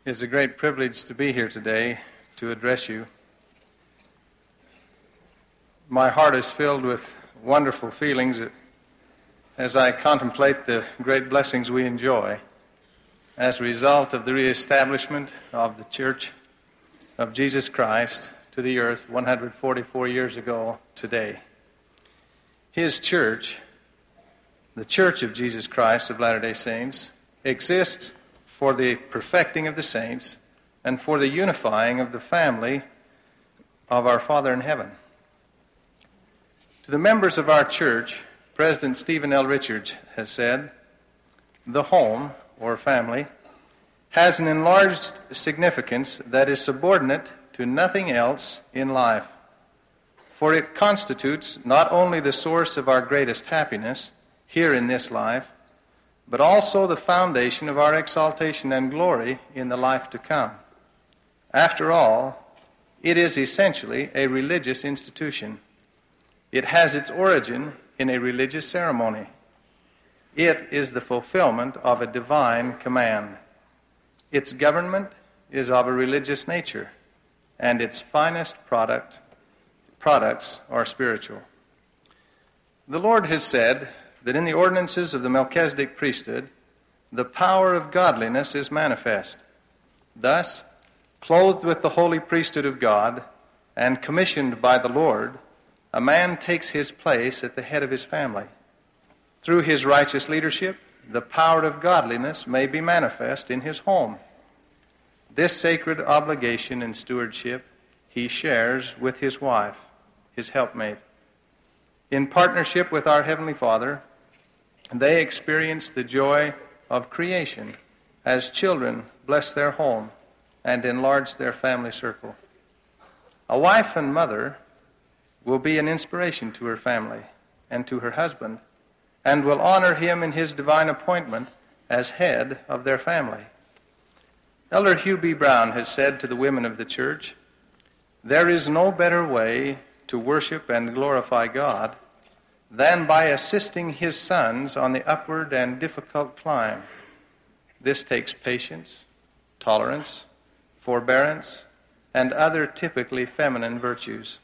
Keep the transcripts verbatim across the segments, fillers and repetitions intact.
It's a great privilege to be here today to address you. My heart is filled with wonderful feelings as I contemplate the great blessings we enjoy as a result of the reestablishment of the Church of Jesus Christ to the earth one hundred forty-four years ago today. His church, the Church of Jesus Christ of Latter-day Saints, exists for the perfecting of the saints and for the unifying of the family of our Father in heaven. To the members of our church, President Stephen L. Richards has said, "The home, or family, has an enlarged significance that is subordinate to nothing else in life, for it constitutes not only the source of our greatest happiness here in this life, but also the foundation of our exaltation and glory in the life to come. After all, it is essentially a religious institution. It has its origin in a religious ceremony. It is the fulfillment of a divine command. Its government is of a religious nature, and its finest product, products are spiritual. The Lord has said that in the ordinances of the Melchizedek priesthood, the power of godliness is manifest. Thus, clothed with the holy priesthood of God and commissioned by the Lord, a man takes his place at the head of his family. Through his righteous leadership, the power of godliness may be manifest in his home. This sacred obligation and stewardship he shares with his wife, his helpmate. In partnership with our Heavenly Father, they experience the joy of creation as children bless their home and enlarge their family circle. A wife and mother will be an inspiration to her family and to her husband, and will honor him in his divine appointment as head of their family. Elder Hugh B. Brown has said to the women of the church, "There is no better way to worship and glorify God than by assisting his sons on the upward and difficult climb. This takes patience, tolerance, forbearance, and other typically feminine virtues.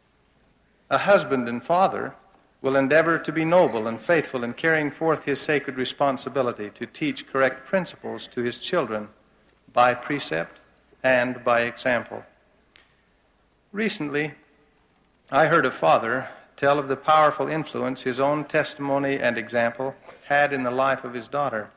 A husband and father will endeavor to be noble and faithful in carrying forth his sacred responsibility to teach correct principles to his children by precept and by example." Recently, I heard a father tell of the powerful influence his own testimony and example had in the life of his daughter.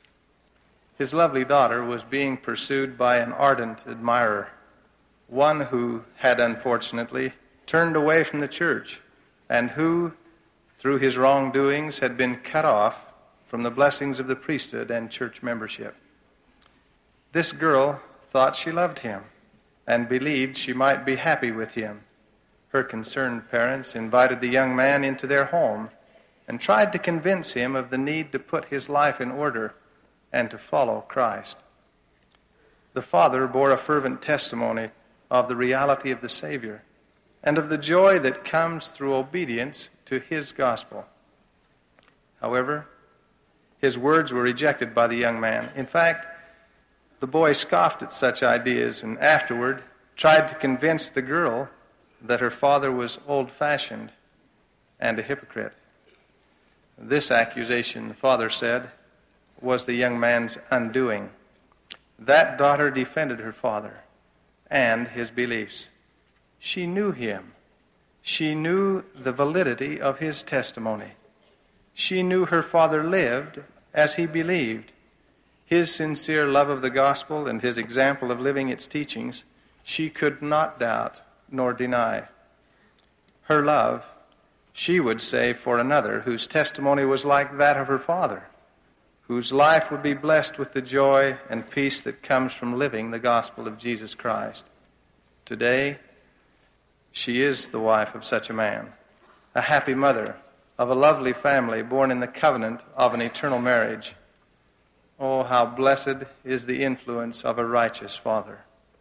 His lovely daughter was being pursued by an ardent admirer, one who had unfortunately turned away from the church and who, through his wrongdoings, had been cut off from the blessings of the priesthood and church membership. This girl thought she loved him and believed she might be happy with him. Her concerned parents invited the young man into their home and tried to convince him of the need to put his life in order and to follow Christ. The father bore a fervent testimony of the reality of the Savior and of the joy that comes through obedience to his gospel. However, his words were rejected by the young man. In fact, the boy scoffed at such ideas and afterward tried to convince the girl that her father was old-fashioned and a hypocrite. This accusation, the father said, was the young man's undoing. That daughter defended her father and his beliefs. She knew him. She knew the validity of his testimony. She knew her father lived as he believed. His sincere love of the gospel and his example of living its teachings, she could not doubt nor deny. Her love, she would say for another whose testimony was like that of her father, whose life would be blessed with the joy and peace that comes from living the gospel of Jesus Christ. Today, she is the wife of such a man, a happy mother of a lovely family born in the covenant of an eternal marriage. Oh, how blessed is the influence of a righteous father.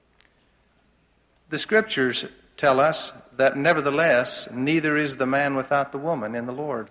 The Scriptures tell us that nevertheless, neither is the man without the woman in the Lord.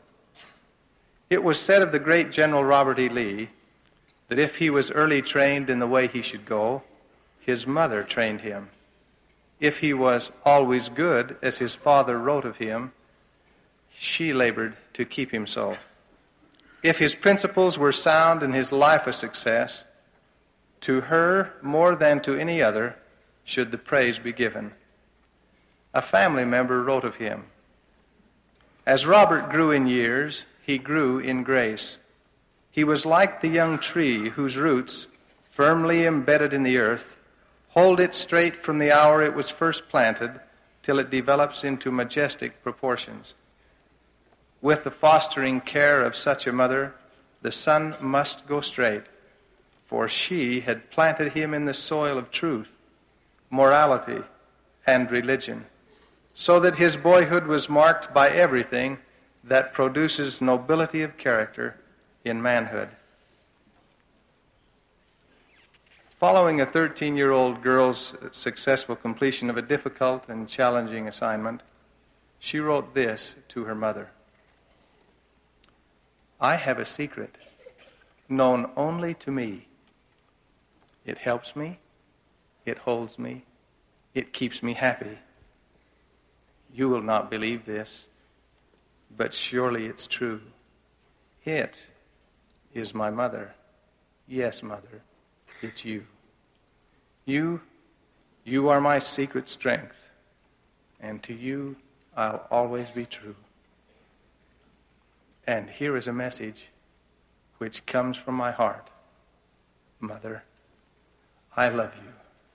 It was said of the great General Robert E. Lee that if he was early trained in the way he should go, his mother trained him. If he was always good, as his father wrote of him, she labored to keep him so. If his principles were sound and his life a success, to her, more than to any other, should the praise be given. A family member wrote of him, "As Robert grew in years, he grew in grace. He was like the young tree whose roots, firmly embedded in the earth, hold it straight from the hour it was first planted till it develops into majestic proportions. With the fostering care of such a mother, the son must go straight, for she had planted him in the soil of truth, morality, and religion, so that his boyhood was marked by everything that produces nobility of character in manhood." Following a thirteen-year-old girl's successful completion of a difficult and challenging assignment, she wrote this to her mother: "I have a secret known only to me. It helps me, it holds me, it keeps me happy. You will not believe this, but surely it's true. It is my mother. Yes, mother, it's you. You, you are my secret strength, and to you I'll always be true. And here is a message which comes from my heart. Mother, I love you."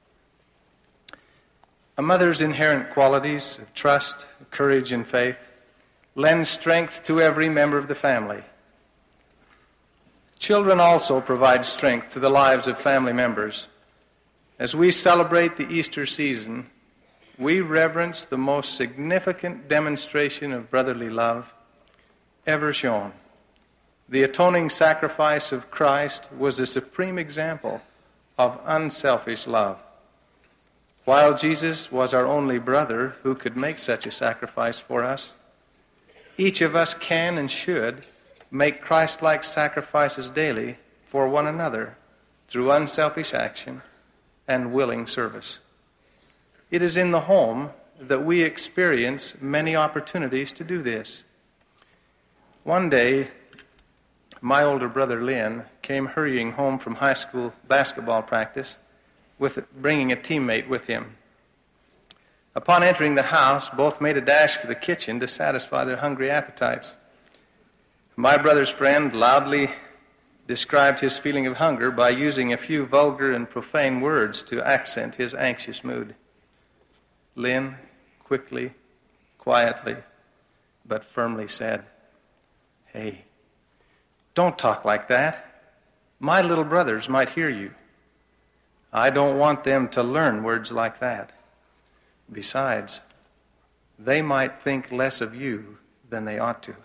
A mother's inherent qualities of trust, courage, and faith lend strength to every member of the family. Children also provide strength to the lives of family members. As we celebrate the Easter season, we reverence the most significant demonstration of brotherly love ever shown. The atoning sacrifice of Christ was a supreme example of unselfish love. While Jesus was our only brother who could make such a sacrifice for us, each of us can and should make Christ-like sacrifices daily for one another through unselfish action and willing service. It is in the home that we experience many opportunities to do this. One day, my older brother Lynn came hurrying home from high school basketball practice, with bringing a teammate with him. Upon entering the house, both made a dash for the kitchen to satisfy their hungry appetites. My brother's friend loudly described his feeling of hunger by using a few vulgar and profane words to accent his anxious mood. Lynn quickly, quietly, but firmly said, "Hey, don't talk like that. My little brothers might hear you. I don't want them to learn words like that. Besides, they might think less of you than they ought to."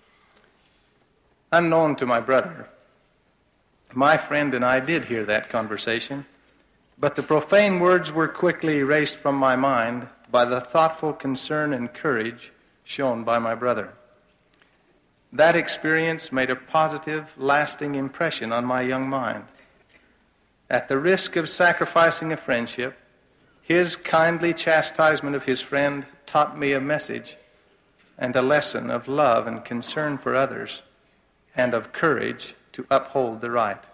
Unknown to my brother, my friend and I did hear that conversation, but the profane words were quickly erased from my mind by the thoughtful concern and courage shown by my brother. That experience made a positive, lasting impression on my young mind. At the risk of sacrificing a friendship, his kindly chastisement of his friend taught me a message and a lesson of love and concern for others and of courage to uphold the right.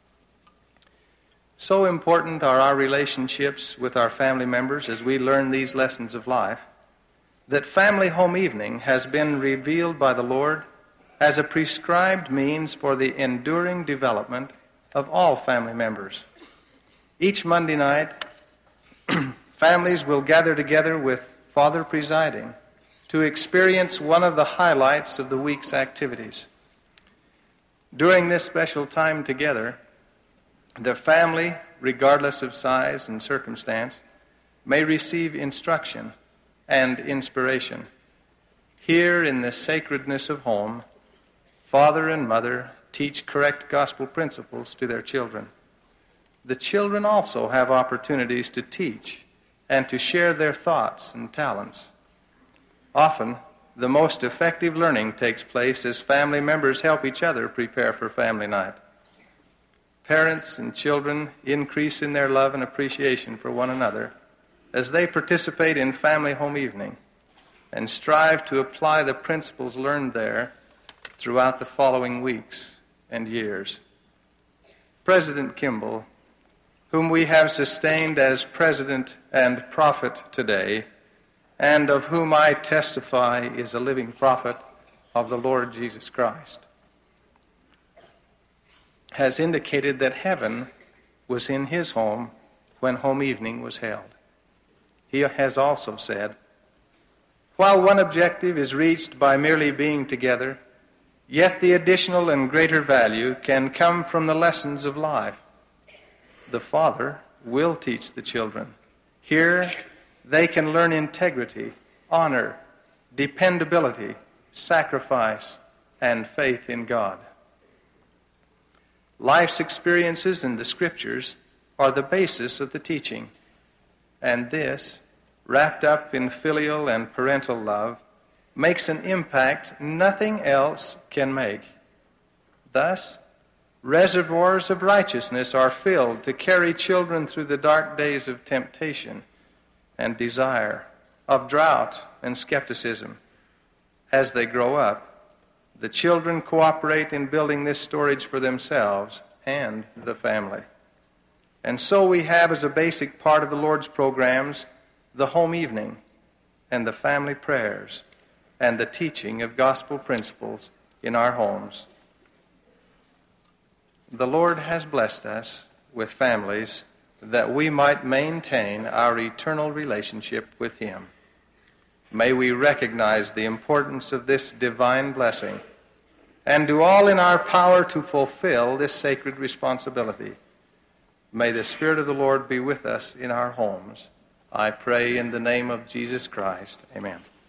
So important are our relationships with our family members as we learn these lessons of life, that Family Home Evening has been revealed by the Lord as a prescribed means for the enduring development of all family members. Each Monday night, families will gather together with Father presiding to experience one of the highlights of the week's activities. During this special time together, the family, regardless of size and circumstance, may receive instruction and inspiration. Here in the sacredness of home, father and mother teach correct gospel principles to their children. The children also have opportunities to teach and to share their thoughts and talents. Often, the most effective learning takes place as family members help each other prepare for family night. parents and children increase in their love and appreciation for one another as they participate in family home evening and strive to apply the principles learned there throughout the following weeks and years. President Kimball, whom we have sustained as president and prophet today, and of whom I testify is a living prophet of the Lord Jesus Christ, has indicated that heaven was in his home when home evening was held. He has also said, while one objective is reached by merely being together, yet the additional and greater value can come from the lessons of life. The Father will teach the children. Here they can learn integrity, honor, dependability, sacrifice, and faith in God. Life's experiences in the Scriptures are the basis of the teaching, and this, wrapped up in filial and parental love, makes an impact nothing else can make. Thus, reservoirs of righteousness are filled to carry children through the dark days of temptation and desire, of drought and skepticism. As they grow up, the children cooperate in building this storage for themselves and the family. And so we have as a basic part of the Lord's programs the home evening and the family prayers and the teaching of gospel principles in our homes. The Lord has blessed us with families that we might maintain our eternal relationship with Him. May we recognize the importance of this divine blessing and do all in our power to fulfill this sacred responsibility. May the Spirit of the Lord be with us in our homes. I pray in the name of Jesus Christ. Amen.